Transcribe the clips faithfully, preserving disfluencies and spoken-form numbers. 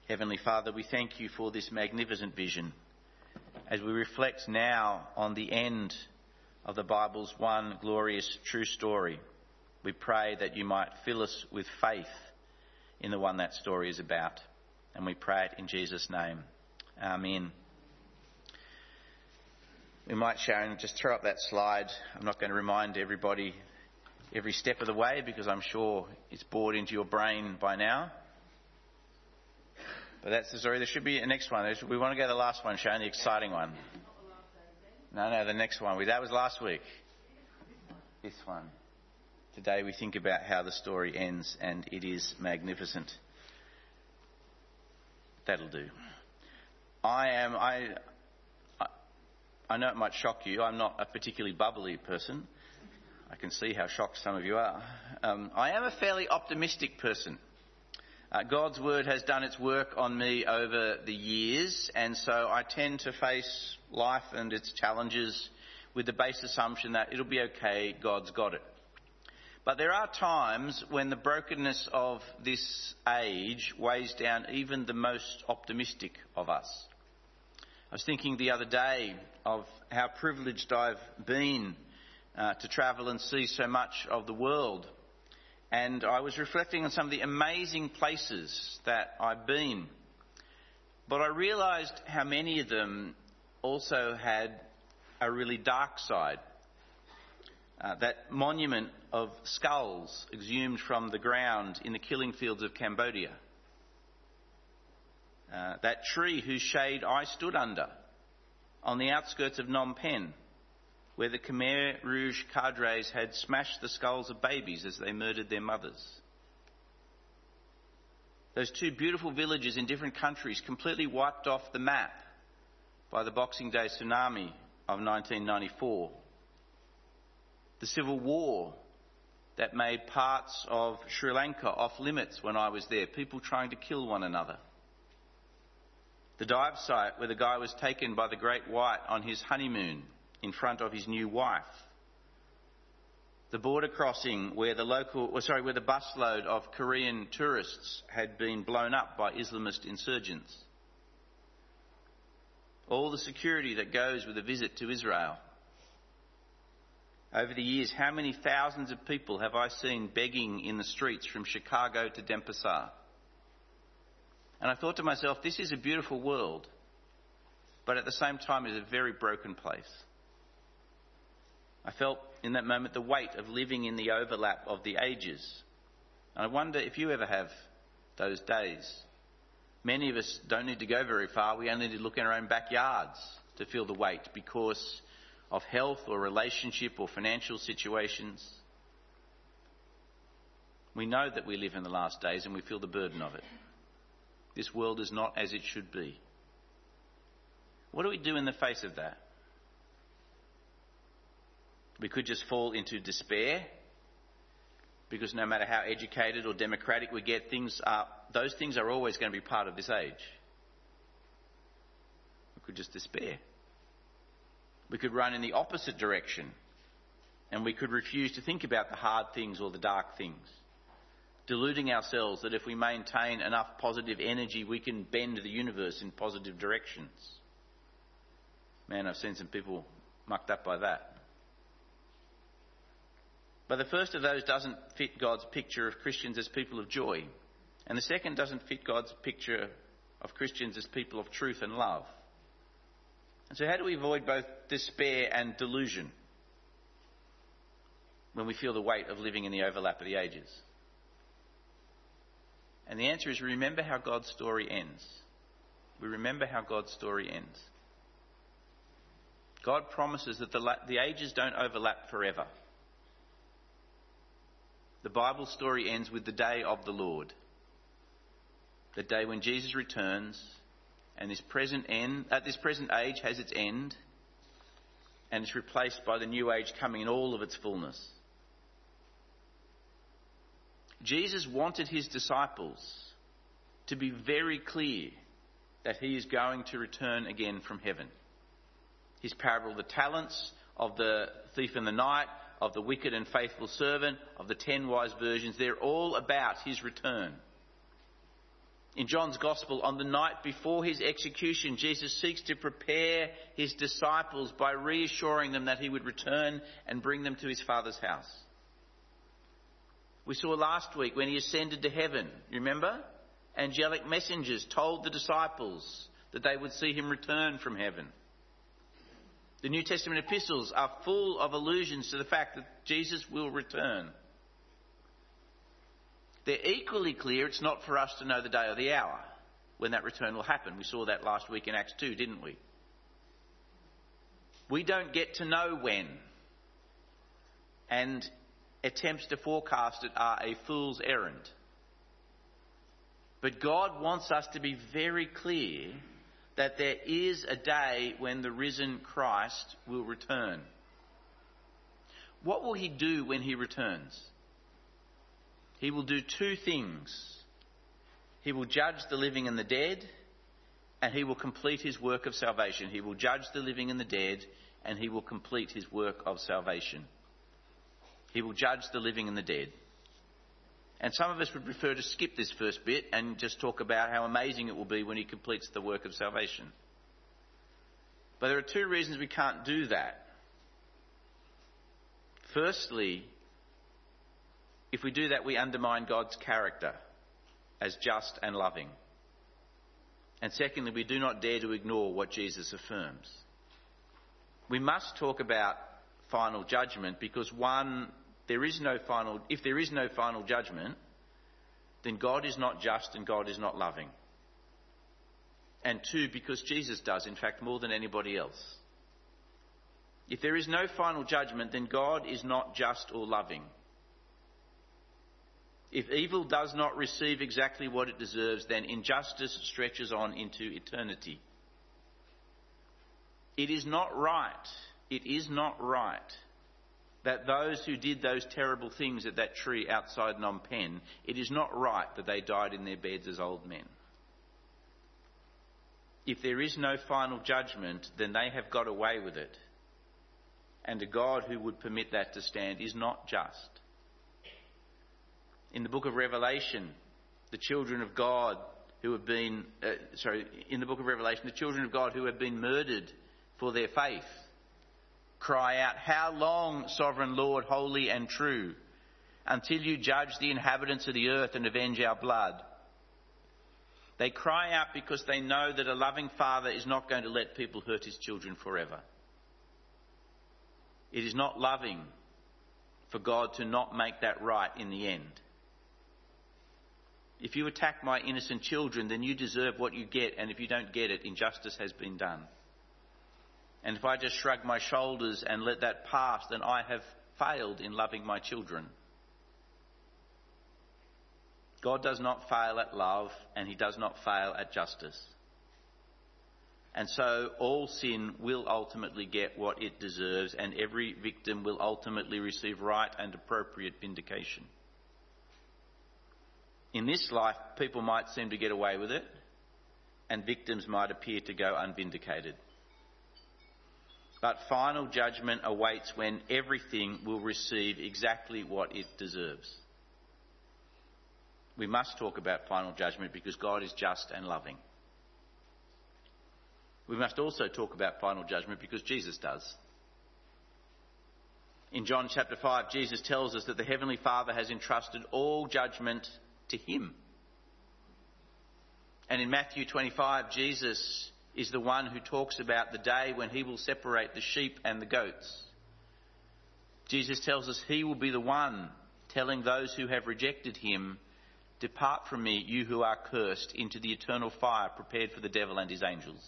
Heavenly Father, we thank you for this magnificent vision. As we reflect now on the end of the Bible's one glorious true story, we pray that you might fill us with faith in the one that story is about. And we pray it in Jesus' name. Amen. We might, Sharon, just throw up that slide. I'm not going to remind everybody every step of the way because I'm sure it's bored into your brain by now. But that's the story. There should be a next one. We want to go to the last one, Sharon, the exciting one. No, no, the next one. That was last week. This one. Today we think about how the story ends, and it is magnificent. That'll do. I am... I, I, I know it might shock you. I'm not a particularly bubbly person. I can see how shocked some of you are. Um, I am a fairly optimistic person. Uh, God's word has done its work on me over the years, and so I tend to face life and its challenges with the base assumption that it'll be okay, God's got it. But there are times when the brokenness of this age weighs down even the most optimistic of us. I was thinking the other day of how privileged I've been uh, to travel and see so much of the world. And I was reflecting on some of the amazing places that I've been. But I realised how many of them also had a really dark side. Uh, that monument of skulls exhumed from the ground in the killing fields of Cambodia. Uh, that tree whose shade I stood under on the outskirts of Phnom Penh, where the Khmer Rouge cadres had smashed the skulls of babies as they murdered their mothers. Those two beautiful villages in different countries completely wiped off the map by the Boxing Day tsunami of nineteen ninety-four. The civil war that made parts of Sri Lanka off limits when I was there, people trying to kill one another. The dive site where the guy was taken by the Great White on his honeymoon in front of his new wife. The border crossing where the local, well, sorry, where the busload of Korean tourists had been blown up by Islamist insurgents. All the security that goes with a visit to Israel. Over the years, how many thousands of people have I seen begging in the streets from Chicago to Denpasar? And I thought to myself, this is a beautiful world, but at the same time it is a very broken place. I felt in that moment the weight of living in the overlap of the ages. And I wonder if you ever have those days. Many of us don't need to go very far. We only need to look in our own backyards to feel the weight because of health or relationship or financial situations. We know that we live in the last days and we feel the burden of it. This world is not as it should be. What do we do in the face of that? We could just fall into despair because no matter how educated or democratic we get, things are, those things are always going to be part of this age. We could just despair. We could run in the opposite direction and we could refuse to think about the hard things or the dark things, deluding ourselves that if we maintain enough positive energy we can bend the universe in positive directions. Man, I've seen some people mucked up by that. But the first of those doesn't fit God's picture of Christians as people of joy. And the second doesn't fit God's picture of Christians as people of truth and love. And so how do we avoid both despair and delusion when we feel the weight of living in the overlap of the ages? And the answer is remember how God's story ends. We remember how God's story ends. God promises that the, the ages don't overlap forever. The Bible story ends with the day of the Lord. The day when Jesus returns and this present end, at this present age has its end and is replaced by the new age coming in all of its fullness. Jesus wanted his disciples to be very clear that he is going to return again from heaven. His parable of the talents, of the thief in the night, of the wicked and faithful servant, of the ten wise virgins, they're all about his return. In John's Gospel, on the night before his execution, Jesus seeks to prepare his disciples by reassuring them that he would return and bring them to his Father's house. We saw last week when he ascended to heaven, remember? Angelic messengers told the disciples that they would see him return from heaven. The New Testament epistles are full of allusions to the fact that Jesus will return. They're equally clear it's not for us to know the day or the hour when that return will happen. We saw that last week in Acts two, didn't we? We don't get to know when. And attempts to forecast it are a fool's errand. But God wants us to be very clear that there is a day when the risen Christ will return. What will he do when he returns? He will do two things. He will judge the living and the dead, and he will complete his work of salvation. He will judge the living and the dead, and he will complete his work of salvation. He will judge the living and the dead. And some of us would prefer to skip this first bit and just talk about how amazing it will be when he completes the work of salvation. But there are two reasons we can't do that. Firstly, if we do that, we undermine God's character as just and loving. And secondly, we do not dare to ignore what Jesus affirms. We must talk about final judgment because one, there is no final, if there is no final judgment, then God is not just and God is not loving. And two, because Jesus does, in fact, more than anybody else. If there is no final judgment, then God is not just or loving. If evil does not receive exactly what it deserves, then injustice stretches on into eternity. It is not right, it is not right that those who did those terrible things at that tree outside Phnom Penh, it is not right that they died in their beds as old men. If there is no final judgment, then they have got away with it. And a God who would permit that to stand is not just. In the book of Revelation, the children of God who have been, uh, sorry, in the book of Revelation, the children of God who have been murdered for their faith cry out, "How long, sovereign Lord, holy and true, until you judge the inhabitants of the earth and avenge our blood?" They cry out because they know that a loving Father is not going to let people hurt his children forever. It is not loving for God to not make that right in the end. If you attack my innocent children, then you deserve what you get, and if you don't get it, injustice has been done. And if I just shrug my shoulders and let that pass, then I have failed in loving my children. God does not fail at love, and he does not fail at justice. And so all sin will ultimately get what it deserves, and every victim will ultimately receive right and appropriate vindication. In this life, people might seem to get away with it, and victims might appear to go unvindicated. But final judgment awaits when everything will receive exactly what it deserves. We must talk about final judgment because God is just and loving. We must also talk about final judgment because Jesus does. In John chapter five, Jesus tells us that the Heavenly Father has entrusted all judgment to him. And in Matthew twenty-five, Jesus is the one who talks about the day when he will separate the sheep and the goats. Jesus tells us he will be the one telling those who have rejected him, "Depart from me, you who are cursed, into the eternal fire prepared for the devil and his angels."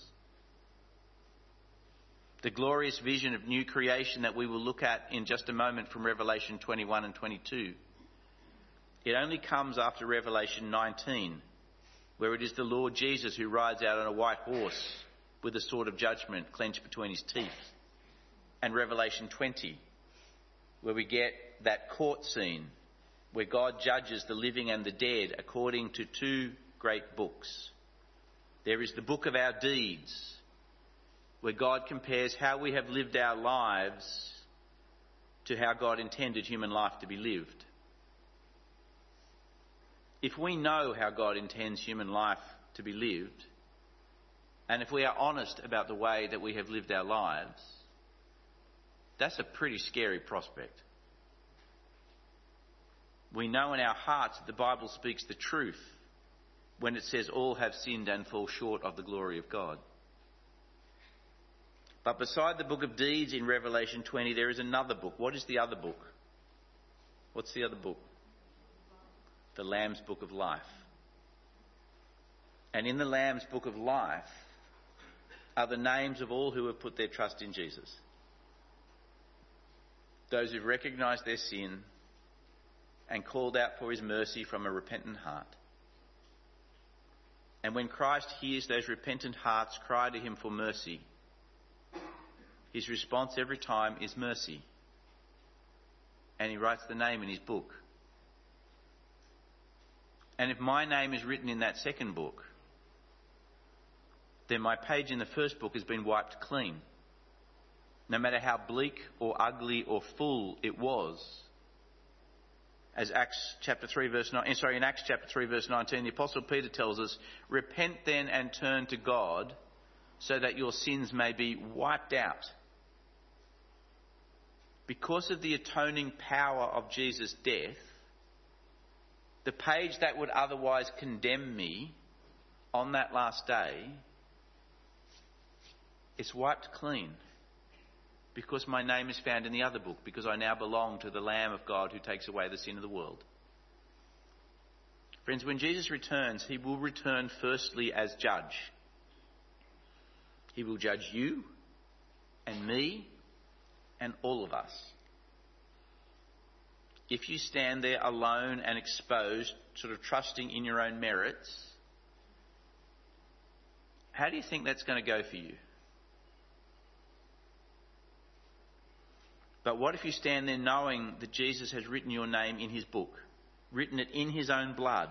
The glorious vision of new creation that we will look at in just a moment from Revelation twenty-one and twenty-two. It only comes after Revelation nineteen, where it is the Lord Jesus who rides out on a white horse with a sword of judgment clenched between his teeth. And Revelation twenty, where we get that court scene where God judges the living and the dead according to two great books. There is the book of our deeds, where God compares how we have lived our lives to how God intended human life to be lived. if we know how God intends human life to be lived, and if we are honest about the way that we have lived our lives, that's a pretty scary prospect. We know in our hearts that the Bible speaks the truth when it says all have sinned and fall short of the glory of God. But beside the book of deeds in Revelation twenty, there is another book. What is the other book? What's the other book? The Lamb's Book of Life. And in the Lamb's Book of Life are the names of all who have put their trust in Jesus. Those who've recognised their sin and called out for his mercy from a repentant heart. And when Christ hears those repentant hearts cry to him for mercy, his response every time is mercy. And he writes the name in his book. And if my name is written in that second book, then my page in the first book has been wiped clean. No matter how bleak or ugly or full it was. As Acts chapter three verse nine, sorry, in Acts chapter three verse nineteen, the Apostle Peter tells us, repent then and turn to God so that your sins may be wiped out. Because of the atoning power of Jesus' death, the page that would otherwise condemn me on that last day, it's wiped clean. Because my name is found in the other book, because I now belong to the Lamb of God who takes away the sin of the world. Friends, when Jesus returns, he will return firstly as judge. He will judge you and me and all of us. If you stand there alone and exposed, sort of trusting in your own merits, how do you think that's going to go for you? But what if you stand there knowing that Jesus has written your name in his book, written it in his own blood,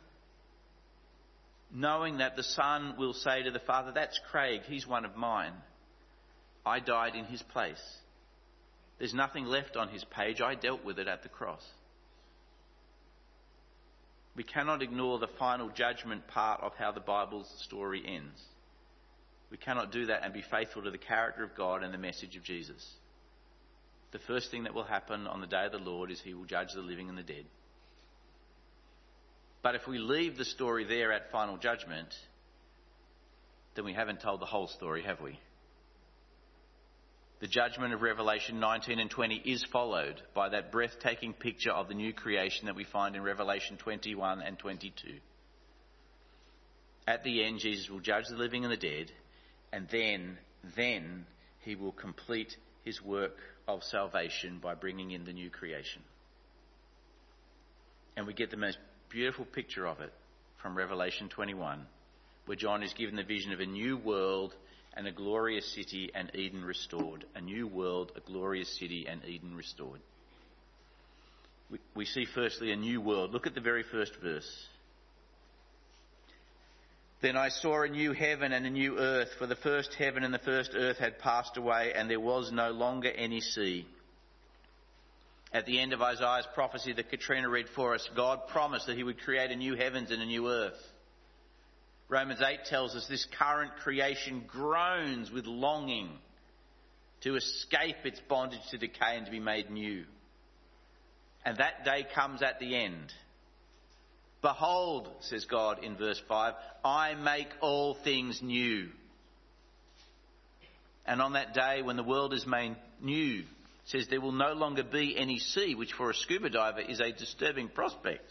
knowing that the Son will say to the Father, that's Craig, he's one of mine. I died in his place. There's nothing left on his page. I dealt with it at the cross. We cannot ignore the final judgment part of how the Bible's story ends. We cannot do that and be faithful to the character of God and the message of Jesus. The first thing that will happen on the day of the Lord is he will judge the living and the dead. But if we leave the story there at final judgment, then we haven't told the whole story, have we? The judgment of Revelation nineteen and twenty is followed by that breathtaking picture of the new creation that we find in Revelation twenty-one and twenty-two. At the end, Jesus will judge the living and the dead, and then, then he will complete his work of salvation by bringing in the new creation. And we get the most beautiful picture of it from Revelation twenty-one, where John is given the vision of a new world and a glorious city and Eden restored. A new world, a glorious city and Eden restored. We, we see firstly a new world. Look at the very first verse. Then I saw a new heaven and a new earth, for the first heaven and the first earth had passed away, and there was no longer any sea. At the end of Isaiah's prophecy that Katrina read for us, God promised that he would create a new heavens and a new earth. Romans eight tells us this current creation groans with longing to escape its bondage to decay and to be made new. And that day comes at the end. Behold, says God in verse five, I make all things new. And on that day when the world is made new, it says there will no longer be any sea, which for a scuba diver is a disturbing prospect.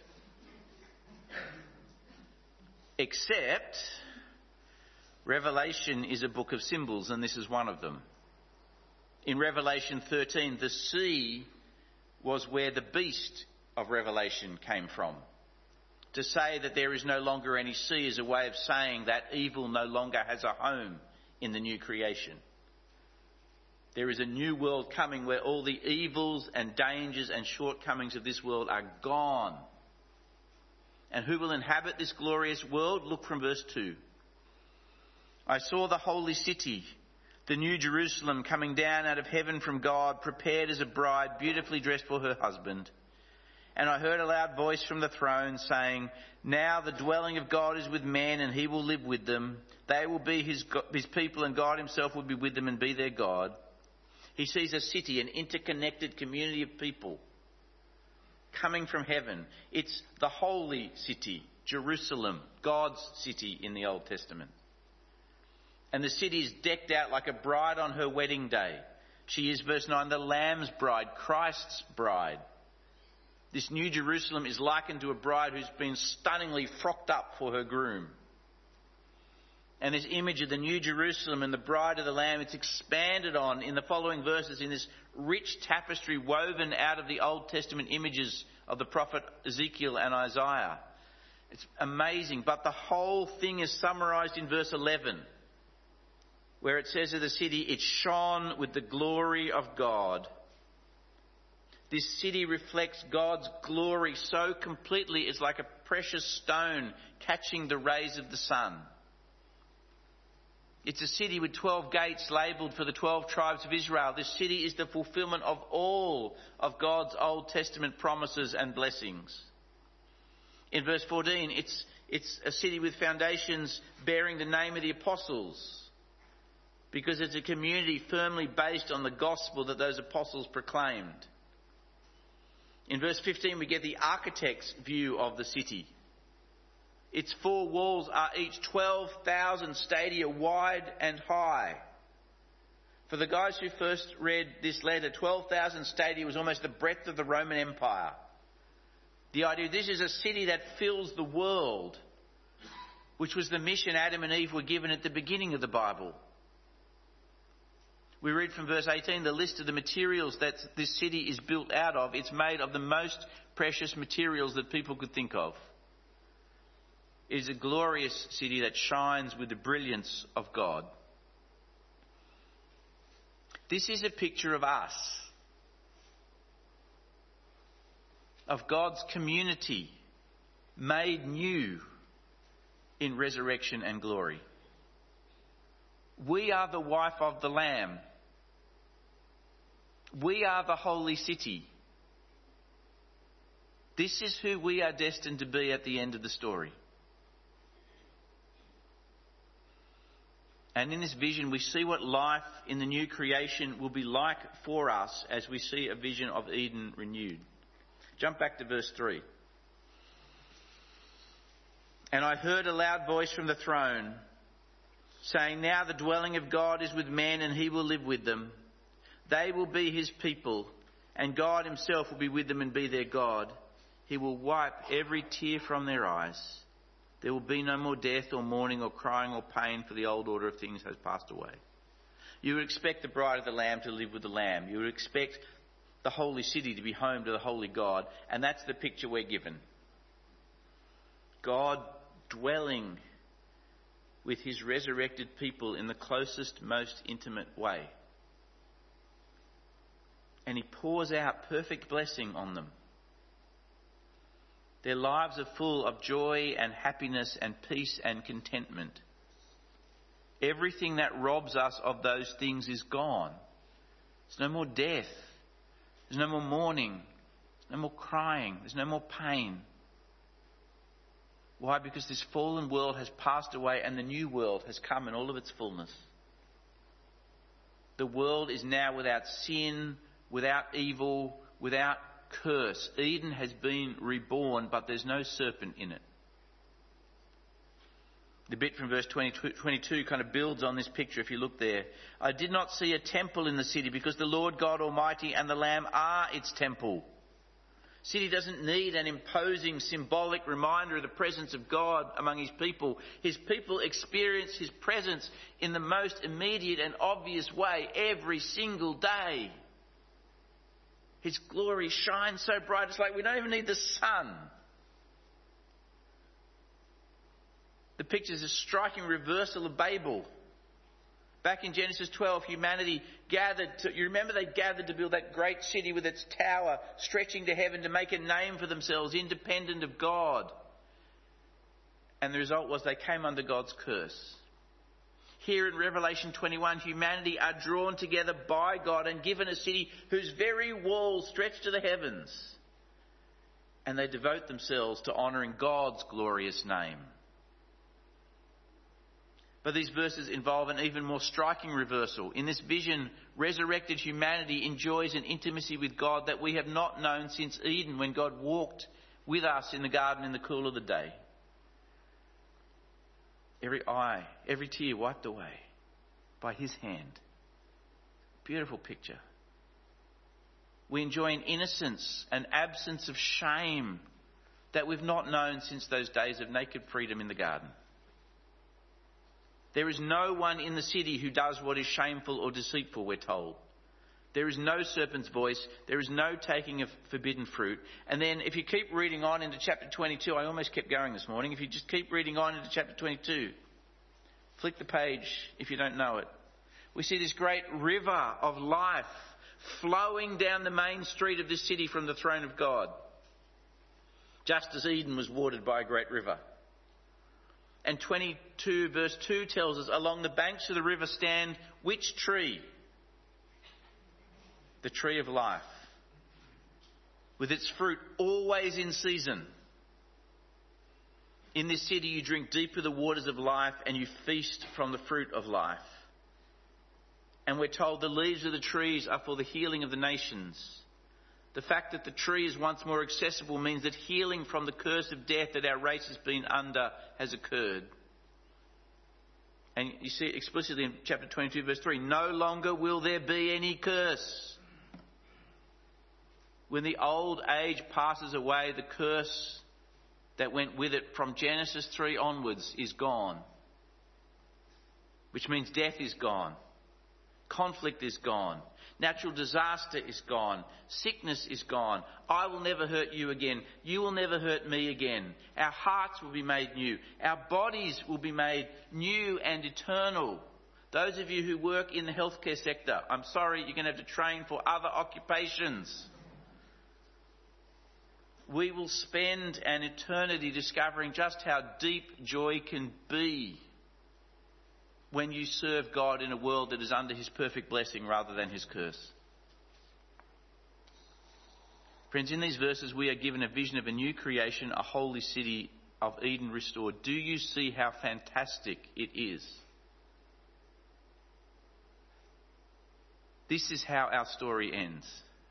Except Revelation is a book of symbols, and this is one of them. In Revelation thirteen, the sea was where the beast of Revelation came from. To say that there is no longer any sea is a way of saying that evil no longer has a home in the new creation. There is a new world coming where all the evils and dangers and shortcomings of this world are gone. And who will inhabit this glorious world? Look from verse two. I saw the holy city, the new Jerusalem, coming down out of heaven from God, prepared as a bride, beautifully dressed for her husband. And I heard a loud voice from the throne saying, "Now the dwelling of God is with men, and he will live with them. They will be his, his people, and God himself will be with them and be their God." He sees a city, an interconnected community of people coming from heaven. It's the holy city, Jerusalem, God's city in the Old Testament. And the city is decked out like a bride on her wedding day. She is, verse nine, the Lamb's bride, Christ's bride. This new Jerusalem is likened to a bride who's been stunningly frocked up for her groom. And this image of the new Jerusalem and the bride of the Lamb, it's expanded on in the following verses in this rich tapestry woven out of the Old Testament images of the prophet Ezekiel and Isaiah. It's amazing, but the whole thing is summarised in verse eleven, where it says of the city, it shone with the glory of God. This city reflects God's glory so completely, it's like a precious stone catching the rays of the sun. It's a city with twelve gates labelled for the twelve tribes of Israel. This city is the fulfilment of all of God's Old Testament promises and blessings. In verse fourteen, it's, it's a city with foundations bearing the name of the apostles, because it's a community firmly based on the gospel that those apostles proclaimed. In verse fifteen, we get the architect's view of the city. Its four walls are each twelve thousand stadia wide and high. For the guys who first read this letter, twelve thousand stadia was almost the breadth of the Roman Empire. The idea, this is a city that fills the world, which was the mission Adam and Eve were given at the beginning of the Bible. We read from verse eighteen, the list of the materials that this city is built out of. It's made of the most precious materials that people could think of. It is a glorious city that shines with the brilliance of God. This is a picture of us, of God's community made new in resurrection and glory. We are the wife of the Lamb. We are the holy city. This is who we are destined to be at the end of the story. And in this vision, we see what life in the new creation will be like for us as we see a vision of Eden renewed. Jump back to verse three. And I heard a loud voice from the throne saying, "Now the dwelling of God is with men, and he will live with them. They will be his people, and God himself will be with them and be their God. He will wipe every tear from their eyes. There will be no more death or mourning or crying or pain, for the old order of things has passed away." You would expect the bride of the Lamb to live with the Lamb. You would expect the holy city to be home to the holy God. And that's the picture we're given. God dwelling with his resurrected people in the closest, most intimate way. And he pours out perfect blessing on them. Their lives are full of joy and happiness and peace and contentment. Everything that robs us of those things is gone. There's no more death. There's no more mourning. There's no more crying. There's no more pain. Why? Because this fallen world has passed away and the new world has come in all of its fullness. The world is now without sin, without evil, without curse. Eden has been reborn, but there's no serpent in it. The bit from verse twenty-two kind of builds on this picture if you look there. I did not see a temple in the city, because the Lord God Almighty and the Lamb are its temple. City doesn't need an imposing symbolic reminder of the presence of God among his people. His people experience his presence in the most immediate and obvious way every single day. His glory shines so bright, it's like we don't even need the sun. The picture is a striking reversal of Babel. Back in Genesis twelve, humanity gathered to, you remember they gathered to build that great city with its tower stretching to heaven to make a name for themselves, independent of God. And the result was they came under God's curse. Here in Revelation twenty-one, humanity are drawn together by God and given a city whose very walls stretch to the heavens. and they devote themselves to honouring God's glorious name. But these verses involve an even more striking reversal. In this vision, resurrected humanity enjoys an intimacy with God that we have not known since Eden, when God walked with us in the garden in the cool of the day. Every eye, every tear wiped away by his hand. Beautiful picture. We enjoy an innocence, an absence of shame that we've not known since those days of naked freedom in the garden. There is no one in the city who does what is shameful or deceitful, we're told. There is no serpent's voice. There is no taking of forbidden fruit. And then if you keep reading on into chapter twenty-two, I almost kept going this morning. If you just keep reading on into chapter twenty-two, flick the page if you don't know it. We see this great river of life flowing down the main street of this city from the throne of God. Just as Eden was watered by a great river. And twenty-two verse two tells us, along the banks of the river stand which tree? The tree of life, with its fruit always in season. In this city you drink deep of the waters of life, and you feast from the fruit of life. And we're told the leaves of the trees are for the healing of the nations. The fact that the tree is once more accessible means that healing from the curse of death that our race has been under has occurred. And you see it explicitly in chapter twenty-two verse three. No longer will there be any curse. When the old age passes away, the curse that went with it from Genesis three onwards is gone. Which means death is gone. Conflict is gone. Natural disaster is gone. Sickness is gone. I will never hurt you again. You will never hurt me again. Our hearts will be made new. Our bodies will be made new and eternal. Those of you who work in the healthcare sector, I'm sorry, you're going to have to train for other occupations. We will spend an eternity discovering just how deep joy can be when you serve God in a world that is under his perfect blessing rather than his curse. Friends, in these verses we are given a vision of a new creation, a holy city of Eden restored. Do you see how fantastic it is? This is how our story ends.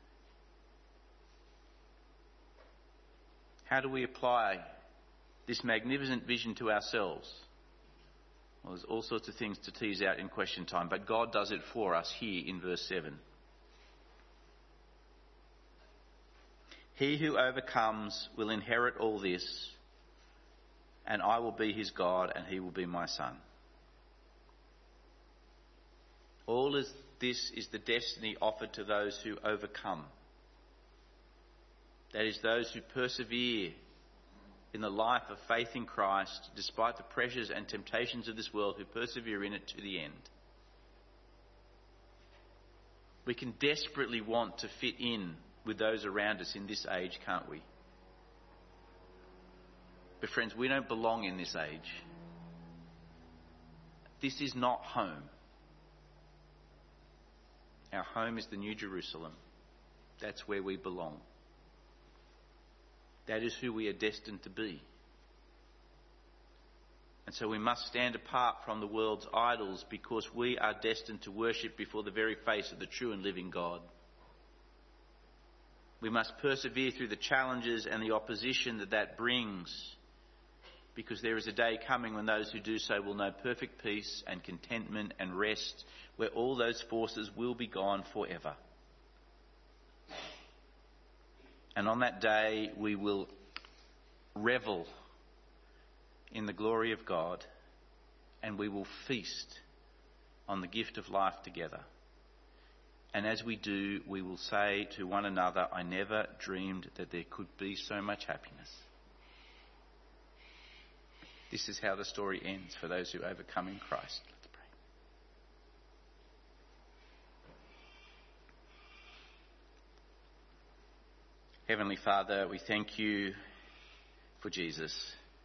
How do we apply this magnificent vision to ourselves? Well, there's all sorts of things to tease out in question time, but God does it for us here in verse seven. He who overcomes will inherit all this, and I will be his God, and he will be my son. All of this is the destiny offered to those who overcome. That is, those who persevere in the life of faith in Christ, despite the pressures and temptations of this world, who persevere in it to the end. We can desperately want to fit in with those around us in this age, can't we? But friends, we don't belong in this age. This is not home. Our home is the New Jerusalem. That's where we belong. That is who we are destined to be. And so we must stand apart from the world's idols, because we are destined to worship before the very face of the true and living God. We must persevere through the challenges and the opposition that that brings, because there is a day coming when those who do so will know perfect peace and contentment and rest, where all those forces will be gone forever. And on that day we will revel in the glory of God, and we will feast on the gift of life together. And as we do, we will say to one another, I never dreamed that there could be so much happiness. This is how the story ends for those who overcome in Christ. Let's pray. Heavenly Father, we thank you for Jesus.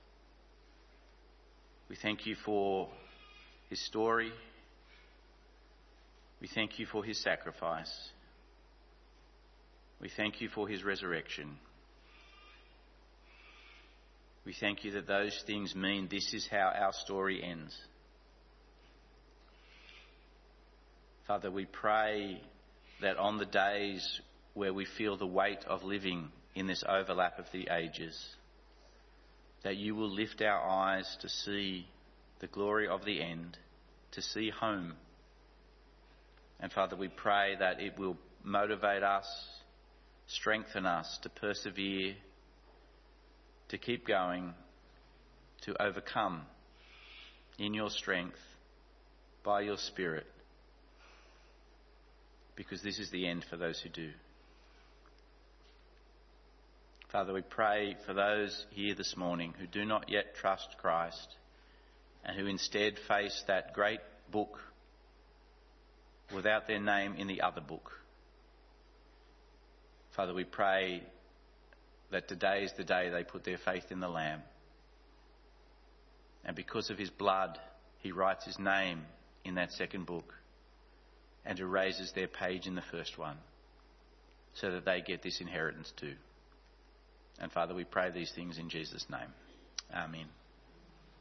We thank you for his story. We thank you for his sacrifice. We thank you for his resurrection. We thank you that those things mean this is how our story ends. Father, we pray that on the days where we feel the weight of living in this overlap of the ages, that you will lift our eyes to see the glory of the end, to see home. And Father, we pray that it will motivate us, strengthen us to persevere, to keep going, to overcome in your strength, by your Spirit, because this is the end for those who do. Father, we pray for those here this morning who do not yet trust Christ and who instead face that great book without their name in the other book. Father, we pray that today is the day they put their faith in the Lamb. And because of his blood, he writes his name in that second book and erases their page in the first one, so that they get this inheritance too. And Father, we pray these things in Jesus' name. Amen.